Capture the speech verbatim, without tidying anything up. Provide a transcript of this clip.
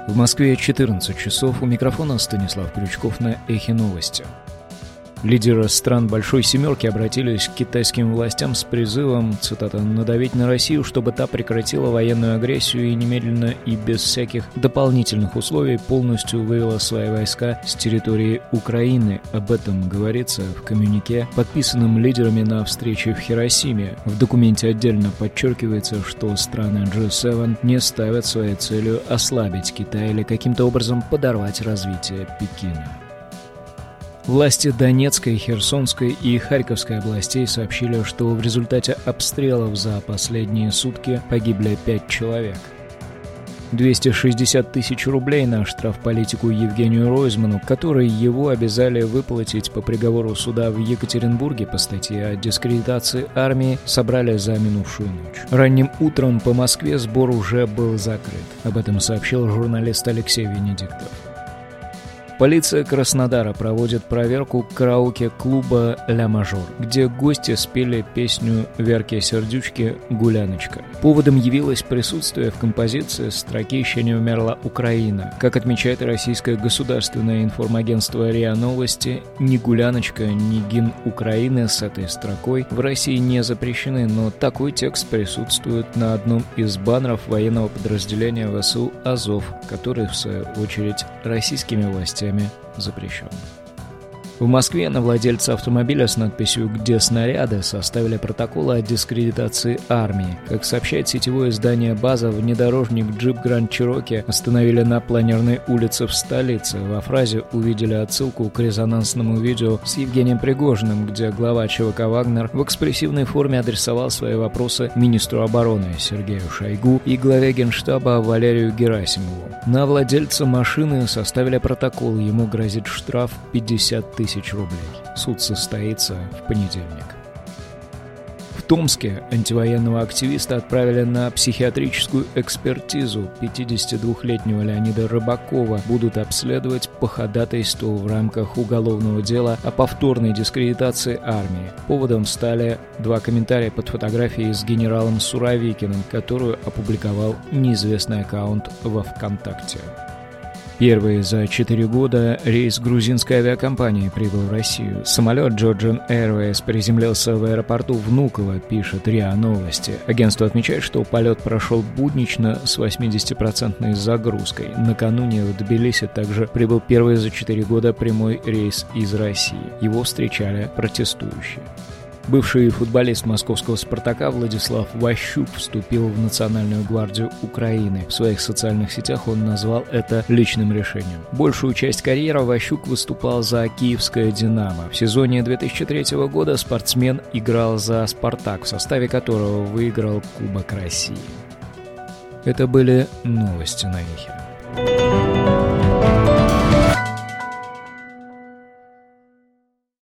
В Москве четырнадцать часов. У микрофона Станислав Крючков на Эхе Новости. Лидеры стран Большой Семерки обратились к китайским властям с призывом, цитата, «надавить на Россию, чтобы та прекратила военную агрессию и немедленно и без всяких дополнительных условий полностью вывела свои войска с территории Украины». Об этом говорится в коммюнике, подписанном лидерами на встрече в Хиросиме. В документе отдельно подчеркивается, что страны джи семь не ставят своей целью ослабить Китай или каким-то образом подорвать развитие Пекина. Власти Донецкой, Херсонской и Харьковской областей сообщили, что в результате обстрелов за последние сутки погибли пять человек. двести шестьдесят тысяч рублей на штраф политику Евгению Ройзману, который его обязали выплатить по приговору суда в Екатеринбурге по статье о дискредитации армии, собрали за минувшую ночь. Ранним утром по Москве сбор уже был закрыт. Об этом сообщил журналист Алексей Венедиктов. Полиция Краснодара проводит проверку караоке-клуба «Ля Мажор», где гости спели песню Верки Сердючки «Гуляночка». Поводом явилось присутствие в композиции строки «Еще не умерла Украина». Как отмечает российское государственное информагентство РИА Новости, ни «Гуляночка», ни гимн Украины с этой строкой в России не запрещены, но такой текст присутствует на одном из баннеров военного подразделения ВСУ «Азов», который, в свою очередь, российскими властями запрещен. В Москве на владельца автомобиля с надписью «Где снаряды» составили протокол о дискредитации армии. Как сообщает сетевое издание «База», внедорожник джип Гранд Чироки остановили на Планерной улице в столице. Во фразе увидели отсылку к резонансному видео с Евгением Пригожиным, где глава ЧВК «Вагнер» в экспрессивной форме адресовал свои вопросы министру обороны Сергею Шойгу и главе Генштаба Валерию Герасимову. На владельца машины составили протокол, ему грозит штраф пятьдесят тысяч рублей. Суд состоится в понедельник. В Томске антивоенного активиста отправили на психиатрическую экспертизу. пятидесятидвухлетнего Леонида Рыбакова будут обследовать по ходатайству в рамках уголовного дела о повторной дискредитации армии. Поводом стали два комментария под фотографией с генералом Суровикиным, которую опубликовал неизвестный аккаунт во ВКонтакте. Первый за четыре года рейс грузинской авиакомпании прибыл в Россию. Самолет Georgian Airways приземлился в аэропорту Внуково, пишет РИА Новости. Агентство отмечает, что полет прошел буднично с восьмидесятипроцентной загрузкой. Накануне в Тбилиси также прибыл первый за четыре года прямой рейс из России. Его встречали протестующие. Бывший футболист московского «Спартака» Владислав Ващук вступил в Национальную гвардию Украины. В своих социальных сетях он назвал это личным решением. Большую часть карьеры Ващук выступал за киевское «Динамо». В сезоне две тысячи третьего года спортсмен играл за «Спартак», в составе которого выиграл Кубок России. Это были новости на Эхе.